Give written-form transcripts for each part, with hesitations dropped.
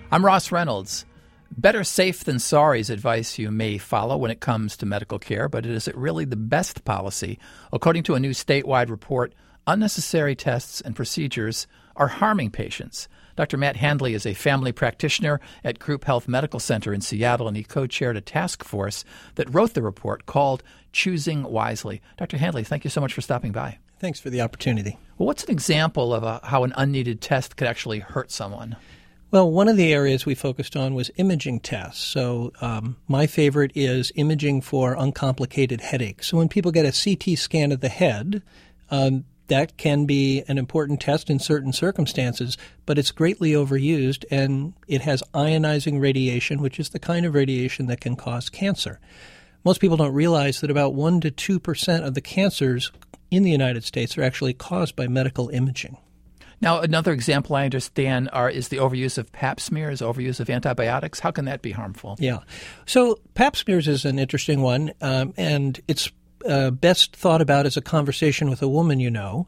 I'm Ross Reynolds. Better safe than sorry is advice you may follow when it comes to medical care, but is it really the best policy? According to a new statewide report, unnecessary tests and procedures are harming patients. Dr. Matt Handley is a family practitioner at Group Health Medical Center in Seattle, and he co-chaired a task force that wrote the report called Choosing Wisely. Dr. Handley, thank you so much for stopping by. Thanks for the opportunity. Well, what's an example of how an unneeded test could actually hurt someone? Well, one of the areas we focused on was imaging tests. So my favorite is imaging for uncomplicated headaches. So when people get a CT scan of the head, that can be an important test in certain circumstances, but it's greatly overused, and it has ionizing radiation, which is the kind of radiation that can cause cancer. Most people don't realize that about 1% to 2% of the cancers in the United States are actually caused by medical imaging. Now, another example I understand is the overuse of pap smears, overuse of antibiotics. How can that be harmful? Yeah. So pap smears is an interesting one, and it's best thought about as a conversation with a woman you know,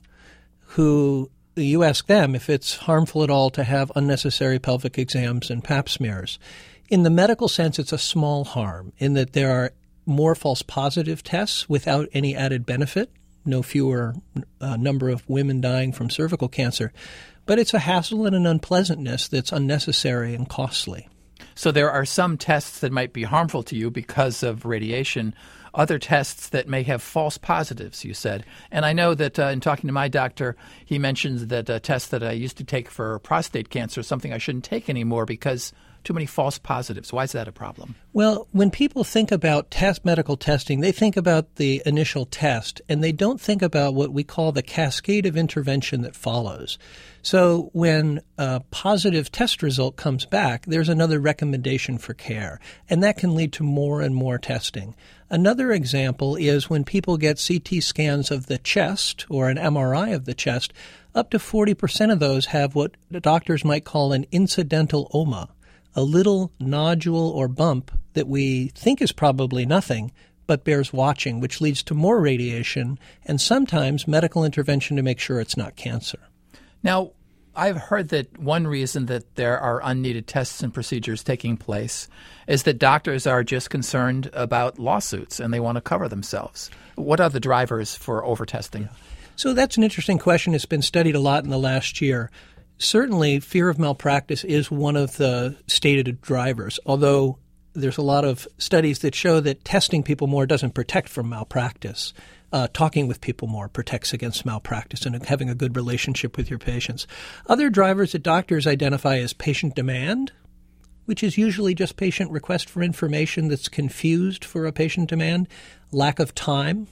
who you ask them if it's harmful at all to have unnecessary pelvic exams and pap smears. In the medical sense, it's a small harm in that there are more false positive tests without any added benefit. No fewer number of women dying from cervical cancer. But it's a hassle and an unpleasantness that's unnecessary and costly. So there are some tests that might be harmful to you because of radiation, other tests that may have false positives, you said. And I know that in talking to my doctor, he mentions that a test that I used to take for prostate cancer is something I shouldn't take anymore because too many false positives. Why is that a problem? Well, when people think about medical testing, they think about the initial test, and they don't think about what we call the cascade of intervention that follows. So when a positive test result comes back, there's another recommendation for care, and that can lead to more and more testing. Another example is when people get CT scans of the chest or an MRI of the chest, up to 40% of those have what the doctors might call an incidental oma, a little nodule or bump that we think is probably nothing, but bears watching, which leads to more radiation and sometimes medical intervention to make sure it's not cancer. Now, I've heard that one reason that there are unneeded tests and procedures taking place is that doctors are just concerned about lawsuits and they want to cover themselves. What are the drivers for overtesting? So that's an interesting question. It's been studied a lot in the last year. Certainly, fear of malpractice is one of the stated drivers, although there's a lot of studies that show that testing people more doesn't protect from malpractice. Talking with people more protects against malpractice and having a good relationship with your patients. Other drivers that doctors identify as patient demand, which is usually just patient request for information that's confused for a patient demand, lack of time.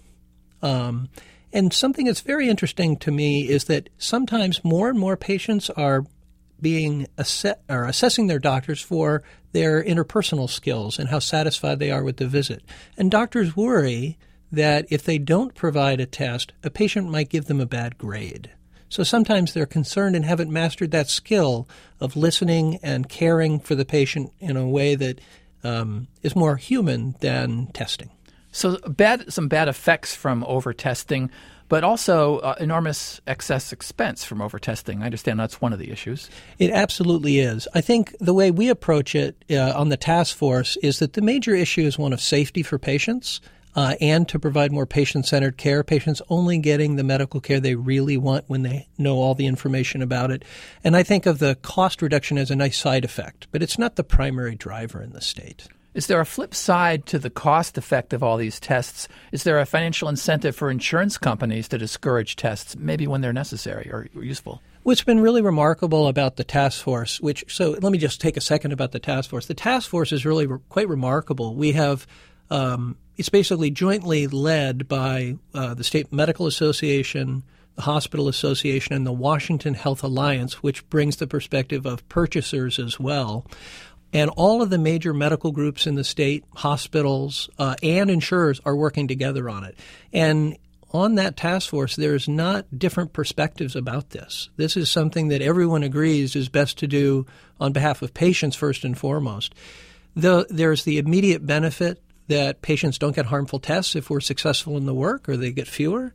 And something that's very interesting to me is that sometimes more and more patients are being assessing their doctors for their interpersonal skills and how satisfied they are with the visit. And doctors worry that if they don't provide a test, a patient might give them a bad grade. So sometimes they're concerned and haven't mastered that skill of listening and caring for the patient in a way that is more human than testing. So some bad effects from over-testing, but also enormous excess expense from over-testing. I understand that's one of the issues. It absolutely is. I think the way we approach it on the task force is that the major issue is one of safety for patients and to provide more patient-centered care, patients only getting the medical care they really want when they know all the information about it. And I think of the cost reduction as a nice side effect, but it's not the primary driver in the state. Is there a flip side to the cost effect of all these tests? Is there a financial incentive for insurance companies to discourage tests, maybe when they're necessary or useful? What's been really remarkable about the task force, so let me just take a second about the task force. The task force is really quite remarkable. We have it's basically jointly led by the State Medical Association, the Hospital Association, and the Washington Health Alliance, which brings the perspective of purchasers as well. And all of the major medical groups in the state, hospitals, and insurers are working together on it. And on that task force, there's not different perspectives about this. This is something that everyone agrees is best to do on behalf of patients first and foremost. There's the immediate benefit that patients don't get harmful tests if we're successful in the work or they get fewer.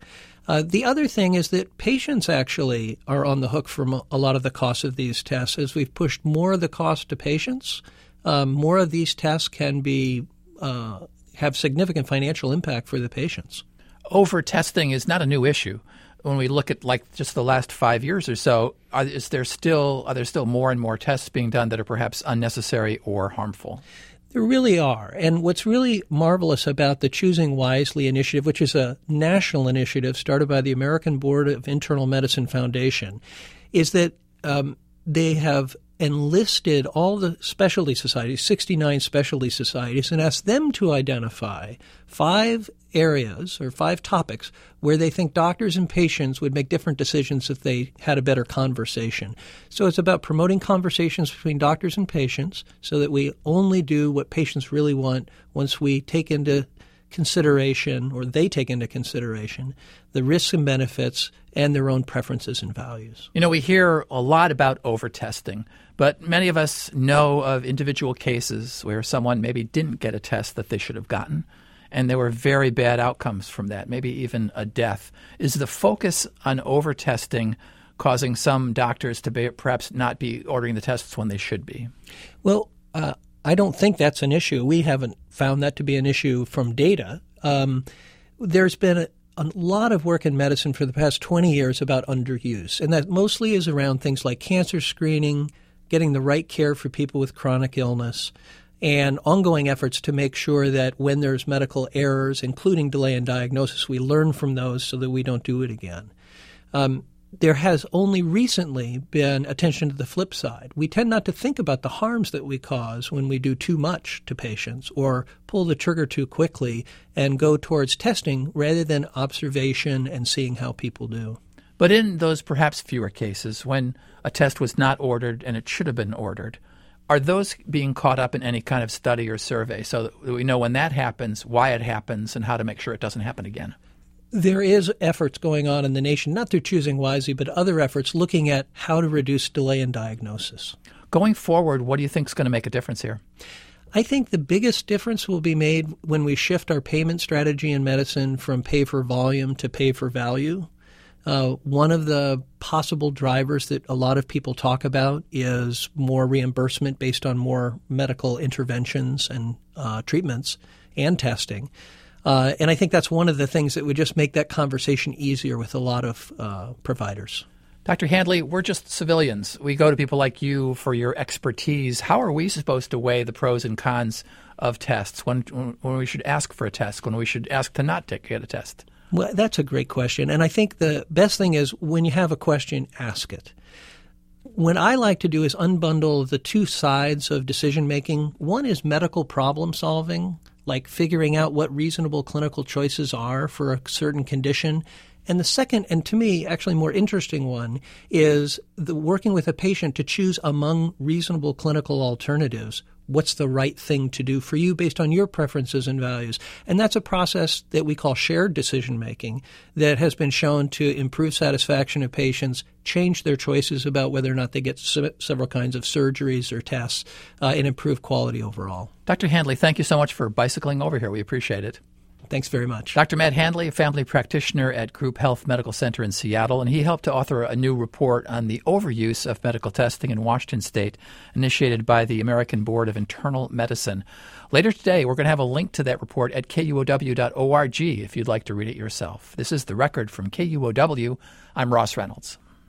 The other thing is that patients actually are on the hook for a lot of the costs of these tests. As we've pushed more of the cost to patients, more of these tests can be have significant financial impact for the patients. Over-testing is not a new issue. When we look at like just the last 5 years or so, are there still more and more tests being done that are perhaps unnecessary or harmful? There really are. And what's really marvelous about the Choosing Wisely initiative, which is a national initiative started by the American Board of Internal Medicine Foundation, is that they have enlisted all the specialty societies, 69 specialty societies, and asked them to identify 5 areas or 5 topics where they think doctors and patients would make different decisions if they had a better conversation. So it's about promoting conversations between doctors and patients so that we only do what patients really want once we take into consideration, or they take into consideration, the risks and benefits and their own preferences and values. You know, we hear a lot about over-testing, but many of us know of individual cases where someone maybe didn't get a test that they should have gotten, and there were very bad outcomes from that, maybe even a death. Is the focus on over-testing causing some doctors to perhaps not be ordering the tests when they should be? Well, I don't think that's an issue. We haven't found that to be an issue from data. There's been a lot of work in medicine for the past 20 years about underuse, and that mostly is around things like cancer screening, getting the right care for people with chronic illness, and ongoing efforts to make sure that when there's medical errors, including delay in diagnosis, we learn from those so that we don't do it again. There has only recently been attention to the flip side. We tend not to think about the harms that we cause when we do too much to patients or pull the trigger too quickly and go towards testing rather than observation and seeing how people do. But in those perhaps fewer cases when a test was not ordered and it should have been ordered, are those being caught up in any kind of study or survey so that we know when that happens, why it happens, and how to make sure it doesn't happen again? There is efforts going on in the nation, not through Choosing Wisely, but other efforts looking at how to reduce delay in diagnosis. Going forward, what do you think is going to make a difference here? I think the biggest difference will be made when we shift our payment strategy in medicine from pay for volume to pay for value. One of the possible drivers that a lot of people talk about is more reimbursement based on more medical interventions and treatments and testing. And I think that's one of the things that would just make that conversation easier with a lot of providers. Dr. Handley, we're just civilians. We go to people like you for your expertise. How are we supposed to weigh the pros and cons of tests when we should ask for a test, when we should ask to not get a test? Well, that's a great question. And I think the best thing is when you have a question, ask it. What I like to do is unbundle the two sides of decision making. One is medical problem solving, like figuring out what reasonable clinical choices are for a certain condition. And the second, and to me actually more interesting one, is the working with a patient to choose among reasonable clinical alternatives what's the right thing to do for you based on your preferences and values. And that's a process that we call shared decision-making that has been shown to improve satisfaction of patients, change their choices about whether or not they get several kinds of surgeries or tests, and improve quality overall. Dr. Handley, thank you so much for bicycling over here. We appreciate it. Thanks very much. Dr. Matt Handley, a family practitioner at Group Health Medical Center in Seattle, and he helped to author a new report on the overuse of medical testing in Washington State, initiated by the American Board of Internal Medicine. Later today, we're going to have a link to that report at KUOW.org if you'd like to read it yourself. This is The Record from KUOW. I'm Ross Reynolds.